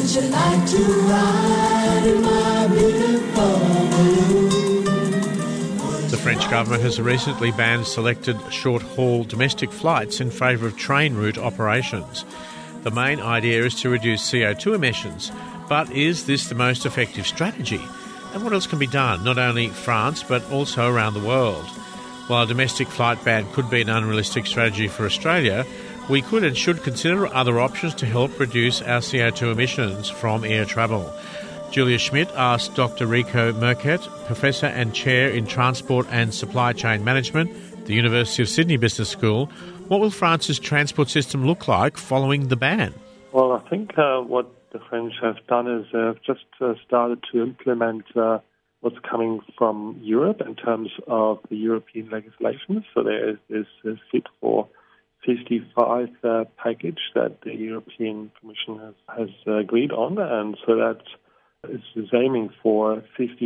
you like to ride in my beautiful balloon? The French government has recently banned selected short-haul domestic flights in favour of train route operations. The main idea is to reduce CO2 emissions, but is this the most effective strategy? And what else can be done, not only France but also around the world? While a domestic flight ban could be an unrealistic strategy for Australia, we could and should consider other options to help reduce our CO2 emissions from air travel. Julia Schmidt asked Dr. Rico Merket, Professor and Chair in Transport and Supply Chain Management, the University of Sydney Business School, what will France's transport system look like following the ban? Well, I think what the French have done is they've just started to implement what's coming from Europe in terms of the European legislation. So there is this Fit for 55 package that the European Commission has agreed on, and so that is aiming for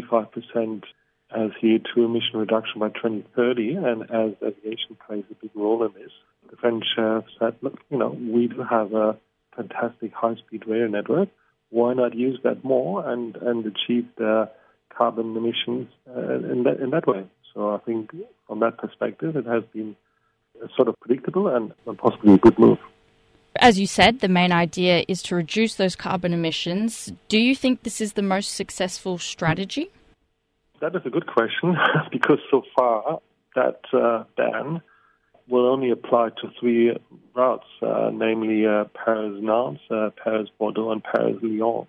55% CO2 emission reduction by 2030, and as aviation plays a big role in this, the French have said, look, we do have a fantastic high-speed rail network. Why not use that more and achieve the carbon emissions in that way? So I think from that perspective, it has been sort of predictable and possibly a good move. As you said, the main idea is to reduce those carbon emissions. Do you think this is the most successful strategy? That is a good question, because so far that ban will only apply to 3 routes, namely Paris-Nantes, Paris-Bordeaux, and Paris-Lyon.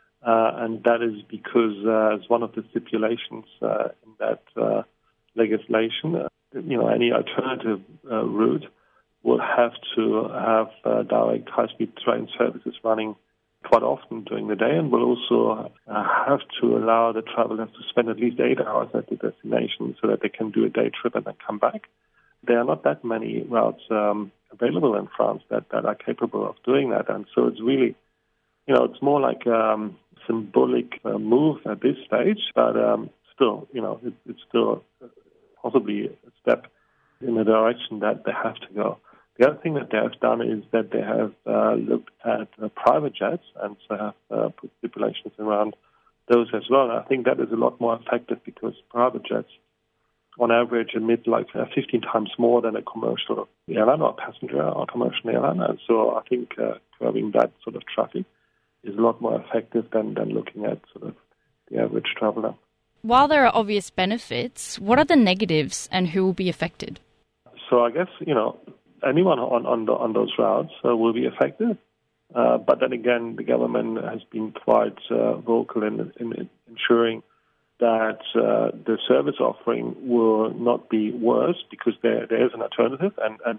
And that is because, as one of the stipulations in that legislation, any alternative route will have to have direct high-speed train services running quite often during the day, and will also have to allow the travelers to spend at least 8 hours at the destination so that they can do a day trip and then come back. There are not that many routes available in France that are capable of doing that, and so it's really, it's more like a symbolic move at this stage, but still, it's still possibly a step in the direction that they have to go. The other thing that they have done is that they have looked at private jets and so have put stipulations around those as well. And I think that is a lot more effective because private jets, on average, emit 15 times more than a commercial airline or passenger or commercial airline. And so I think curbing that sort of traffic is a lot more effective than looking at sort of the average traveler. While there are obvious benefits, what are the negatives and who will be affected? So I guess, anyone on those routes will be affected. But then again, the government has been quite vocal in ensuring that the service offering will not be worse because there is an alternative.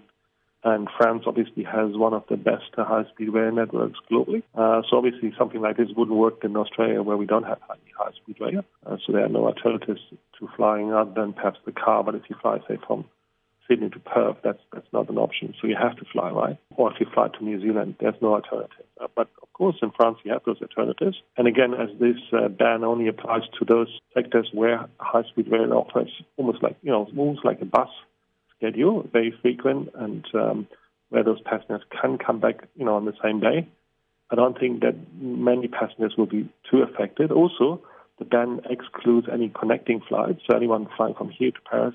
And France obviously has one of the best high-speed rail networks globally. So obviously something like this wouldn't work in Australia where we don't have high-speed rail. So there are no alternatives to flying other than perhaps the car. But if you fly, say, from Sydney to Perth, that's not an option. So you have to fly, right? Or if you fly to New Zealand, there's no alternative. But of course, in France, you have those alternatives. And again, as this ban only applies to those sectors where high-speed rail offers almost like a bus schedule, very frequent, and where those passengers can come back, on the same day, I don't think that many passengers will be too affected. Also, the ban excludes any connecting flights, so anyone flying from here to Paris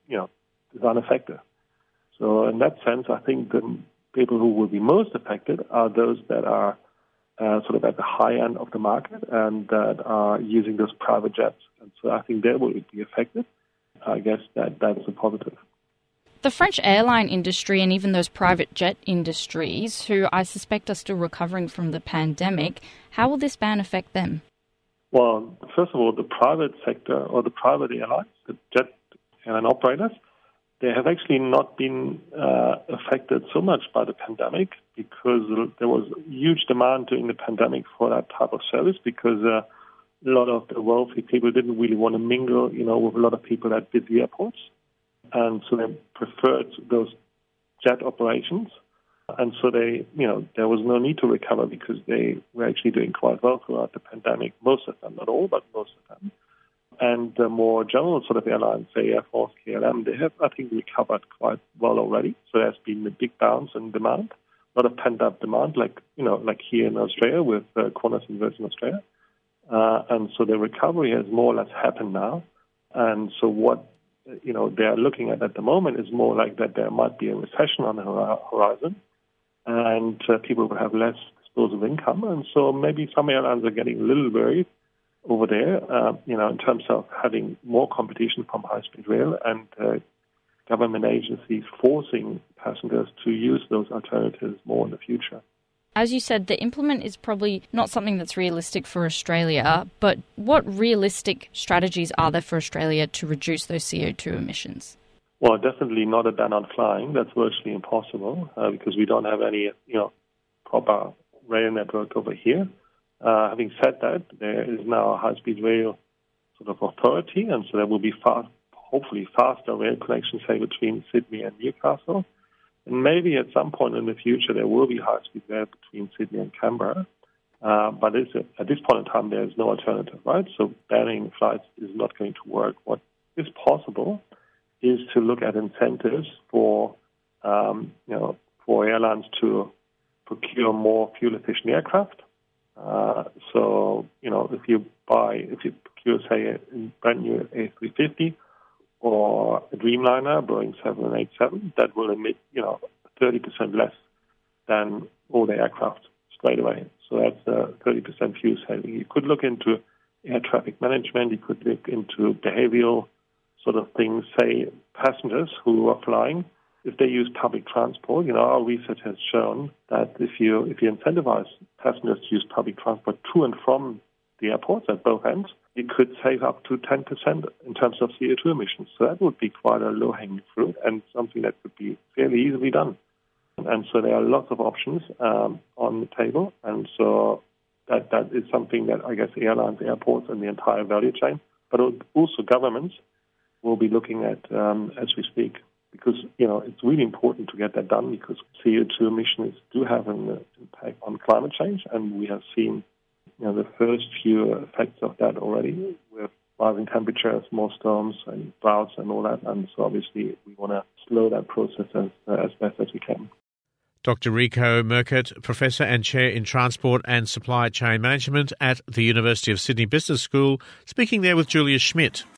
is unaffected. So in that sense, I think the people who will be most affected are those that are sort of at the high end of the market and that are using those private jets. And so I think they will be affected. I guess that's a positive. The French airline industry and even those private jet industries, who I suspect are still recovering from the pandemic, how will this ban affect them? Well, first of all, the private sector or the private airlines, the jet airline operators, they have actually not been affected so much by the pandemic because there was huge demand during the pandemic for that type of service because a lot of the wealthy people didn't really want to mingle, with a lot of people at busy airports. And so they preferred those jet operations. And so there was no need to recover because they were actually doing quite well throughout the pandemic, most of them, not all, but most of them. And the more general sort of airlines, say Air France, KLM, they have, I think, recovered quite well already. So there's been a big bounce in demand lot of pent-up demand, like here in Australia with Qantas and Virgin Australia. And so the recovery has more or less happened now. And so what they're looking at the moment is more like that there might be a recession on the horizon, and people will have less disposable income. And so maybe some airlines are getting a little worried over there, in terms of having more competition from high-speed rail and government agencies forcing passengers to use those alternatives more in the future. As you said, the implement is probably not something that's realistic for Australia, but what realistic strategies are there for Australia to reduce those CO2 emissions? Well, definitely not a ban on flying. That's virtually impossible because we don't have any, proper rail network over here. Having said that, there is now a high-speed rail sort of authority, and so there will be hopefully faster rail connections, say, between Sydney and Newcastle. And maybe at some point in the future there will be high-speed rail between Sydney and Canberra. But at this point in time, there is no alternative, right? So banning flights is not going to work. What is possible is to look at incentives for airlines to procure more fuel-efficient aircraft. If you procure, say, a brand new A350 or a Dreamliner, Boeing 787, that will emit, 30% less than all the aircraft straight away. So that's a 30% fuel saving. You could look into air traffic management. You could look into behavioral sort of things. Say, passengers who are flying, if they use public transport, our research has shown that if you incentivize passengers to use public transport to and from the airports at both ends, you could save up to 10% in terms of CO2 emissions. So that would be quite a low-hanging fruit and something that could be fairly easily done. And so there are lots of options on the table. And so that is something that I guess airlines, airports, and the entire value chain, but also governments will be looking at as we speak. Because, it's really important to get that done because CO2 emissions do have an impact on climate change. And we have seen, the first few effects of that already with rising temperatures, more storms and droughts and all that. And so obviously we want to slow that process as best as we can. Dr. Rico Merkert, Professor and Chair in Transport and Supply Chain Management at the University of Sydney Business School, speaking there with Julia Schmidt.